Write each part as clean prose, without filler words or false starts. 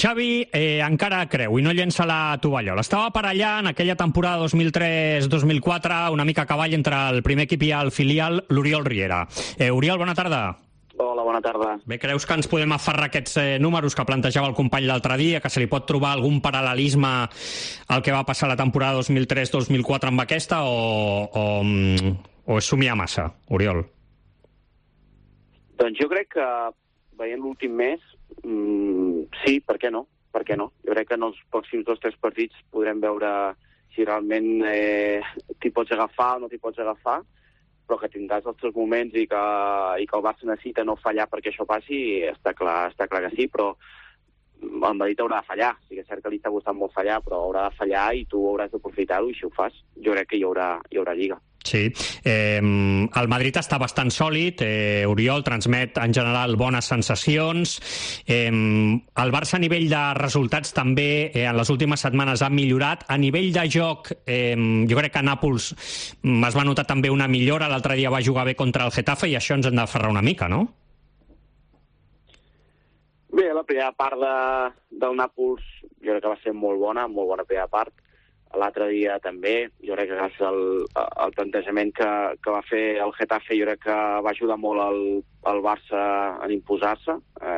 Xavi encara creu i no llença la tovallola. Estava per allà en aquella temporada 2003-2004, una mica a cavall entre el primer equip i el filial, l'Oriol Riera. Oriol, bona tarda. Hola, bona tarda. Bé, creus que ens podem aferrar a aquests números que plantejava el company l'altre dia, que se li pot trobar algun paral·lelisme al que va passar la temporada 2003-2004 amb aquesta, o és somiar massa, Oriol? Doncs jo crec que, veient l'últim mes, sí, per què no? Per què no? Jo crec que en els pròxims 2 o 3 partits podrem veure si realment t'hi pots agafar o no t'hi pots agafar, però que tindràs els teus moments i que el Barça necessita no fallar perquè això passi, està clar que sí, però el Madrid haurà de fallar. Sí que és cert que li està costant molt fallar, però haurà de fallar i tu hauràs d'aprofitar-ho, i si ho fas, jo crec que hi haurà Lliga. Sí. El Madrid està bastant sòlid, Oriol transmet en general bones sensacions. El Barça a nivell de resultats també en les últimes setmanes ha millorat. A nivell de joc, jo crec que a Nàpols es va notar també una millora. L'altre dia va jugar bé contra el Getafe i això ens hem d'aferrar una mica, no? Bé, la primera part del Nàpols jo crec que va ser molt bona primera part. L'altre dia també, jo crec que gràcies al plantejament que va fer el Getafe, jo crec que va ajudar molt el Barça a imposar-se.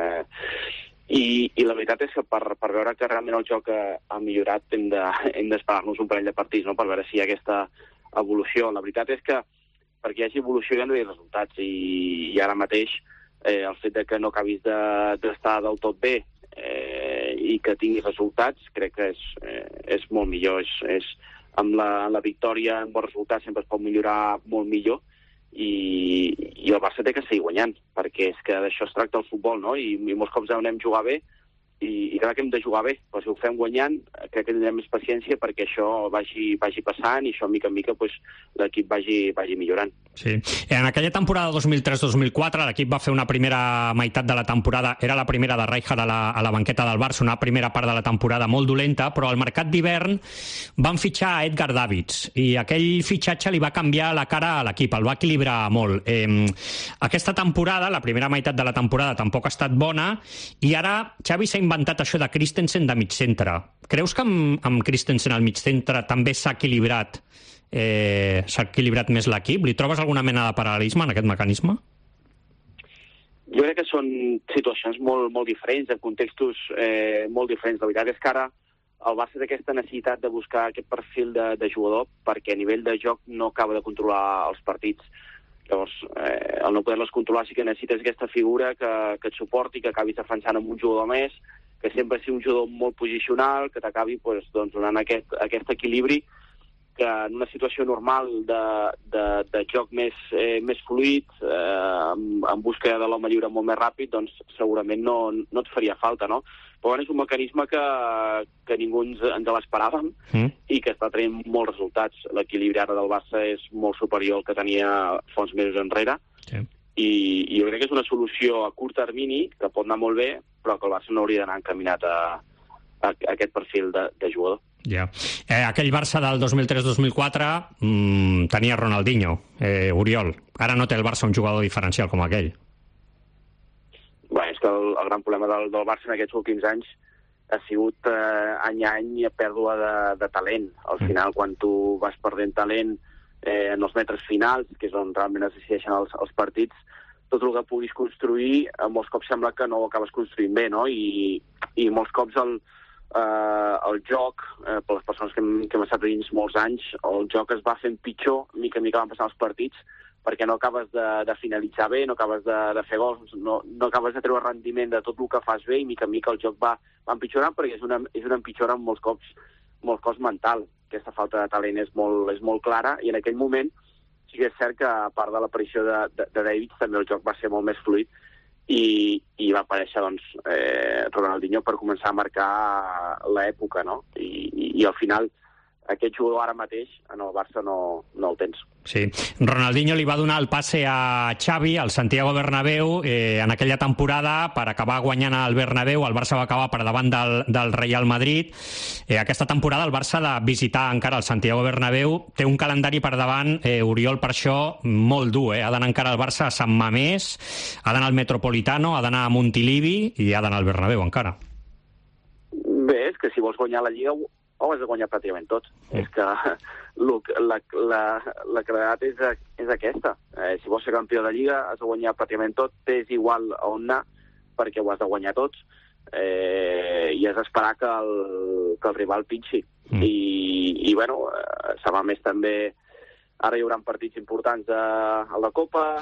I la veritat és que per veure que realment el joc ha millorat hem d'esperar-nos un parell de partits, no?, per veure si hi ha aquesta evolució. La veritat és que perquè hi hagi evolució hi ha d'haver resultats, i ara mateix el fet de que no acabis d'estar del tot bé i que tinguis resultats, crec que és molt millor. Amb la victòria, amb bons resultats, sempre es pot millorar molt millor, i el Barça té que seguir guanyant, perquè és que d'això es tracta el futbol, no? I molts cops anem a jugar bé, i crec que hem de jugar bé, però si ho fem guanyant crec que tindrem més paciència perquè això vagi passant, i això mica en mica l'equip vagi millorant. Sí. En aquella temporada 2003-2004 l'equip va fer una primera meitat de la temporada, era la primera de Rijkaard a la banqueta del Barça, una primera part de la temporada molt dolenta, però al mercat d'hivern van fitxar a Edgar Davids, i aquell fitxatge li va canviar la cara a l'equip, el va equilibrar molt. Aquesta temporada, la primera meitat de la temporada, tampoc ha estat bona, i ara Xavi s'ha inventat això de Christensen de mig centre. Creus que amb Christensen al mig centre també s'ha equilibrat més l'equip? Li trobes alguna mena de paral·lelisme en aquest mecanisme? Jo crec que són situacions molt diferents, en contextos molt diferents. La veritat és que ara el Barça té aquesta necessitat de buscar aquest perfil de jugador, perquè a nivell de joc no acaba de controlar els partits. Llavors, al no poder-les controlar sí que necessites aquesta figura que et suporti, que acabis defensant amb un jugador més, que sempre sigui un jugador molt posicional, que t'acabi donant aquest equilibri, que en una situació normal de joc més fluid, en busca de l'home lliure molt més ràpid, doncs segurament no et faria falta, no? Però és un mecanisme que ningú ens l'esperàvem i que està traient molts resultats. L'equilibri ara del Barça és molt superior al que tenia fa uns mesos enrere, i jo crec que és una solució a curt termini que pot anar molt bé, però que el Barça no hauria d'anar encaminat a aquest perfil de jugador. Ja. Aquell Barça del 2003-2004 tenia Ronaldinho, Oriol. Ara no té el Barça un jugador diferencial com aquell. Bé, és que el gran problema del Barça en aquests últims anys ha sigut any a any pèrdua de talent. Al final, quan tu vas perdent talent en els metres finals, que és on realment es decideixen els partits, tot el que puguis construir, molts cops sembla que no ho acabes construint bé, no? I molts cops el joc, per les persones que hem estat dins molts anys, el joc es va fent pitjor, mica en mica van passant els partits, perquè no acabes de finalitzar bé, no acabes de fer gols, no acabes de treure rendiment de tot el que fas bé, i mica en mica el joc va empitjorant, perquè és una empitjora molts cops mental. Aquesta falta de talent és molt clara, i en aquell moment sí que és cert que, a part de l'aparició de Davids, també el joc va ser molt més fluid, i va aparèixer Ronaldinho per començar a marcar l'època, no? I al final aquest jugador ara mateix en el Barça no el tens. Sí, Ronaldinho li va donar el passe a Xavi al Santiago Bernabéu en aquella temporada per acabar guanyant al Bernabéu. El Barça va acabar per davant del Real Madrid. Aquesta temporada el Barça ha de visitar encara el Santiago Bernabéu. Té un calendari per davant, Oriol, per això molt dur. Ha d'anar encara el Barça a Sant Mamés, ha d'anar al Metropolitano, ha d'anar a Montilivi i ha d'anar al Bernabéu encara. Bé, és que si vols guanyar la Lliga ho has de guanyar pràcticament tot. És que la claredat és aquesta. Si vols ser campió de Lliga has de guanyar pràcticament tot, t'és igual a on anar, perquè ho has de guanyar tots, i has d'esperar que el rival pinxi. I bueno, se va més també... Ara hi haurà partits importants a la Copa,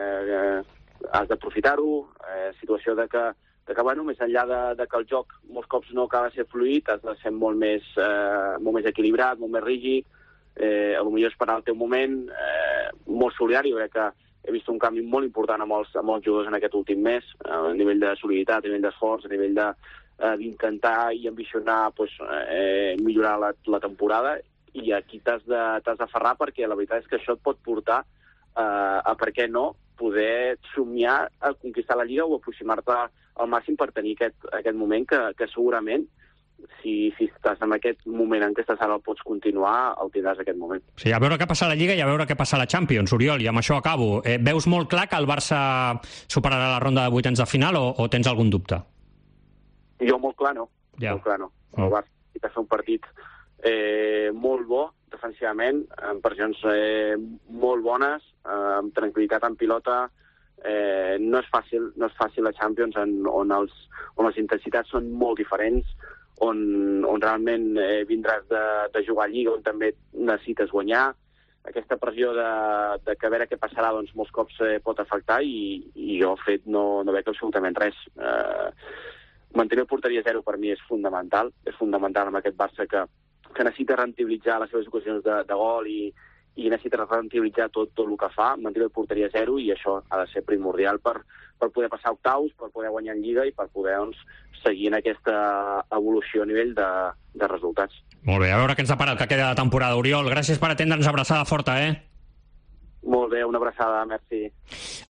has d'aprofitar-ho, situació de que bueno, més enllà de que el joc molts cops no acaba de ser fluid, has de ser molt més equilibrat, molt més rígid, potser esperar el teu moment, molt solidari. Jo crec que he vist un canvi molt important amb els jugadors en aquest últim mes, a nivell de soliditat, a nivell d'esforç, a nivell d'intentar i ambicionar millorar la temporada, i aquí t'has d'aferrar, perquè la veritat és que això et pot portar a, per què no, poder somiar a conquistar la Lliga o aproximar-te al màxim per tenir aquest moment que segurament, si estàs en aquest moment en què estàs ara el pots continuar, el tindràs aquest moment. Sí, a veure què passa a la Lliga i a veure què passa a la Champions, Oriol, i amb això acabo. Veus molt clar que el Barça superarà la ronda de vuitens de final o tens algun dubte? Jo molt clar no. Molt clar no. El Barça ha fet un partit molt bo defensivament, amb pressions molt bones, amb tranquil·litat en pilota. No és fàcil la Champions, on les intensitats són molt diferents, on realment vindràs de jugar a Lliga, on també necessites guanyar. Aquesta pressió de que a veure què passarà, doncs molts cops pot afectar, i jo no veig absolutament res. Mantenir el porteria zero per mi és fundamental amb aquest Barça que necessita rentabilitzar les seves ocasions de gol i necessita rentabilitzar tot el que fa, mantenir el porteria zero, i això ha de ser primordial per poder passar octaus, per poder guanyar en Lliga i per poder seguir en aquesta evolució a nivell de resultats. Molt bé, a veure què ens depara el que queda de temporada. Oriol, gràcies per atendre'ns, abraçada forta, Molt bé, una abraçada, merci.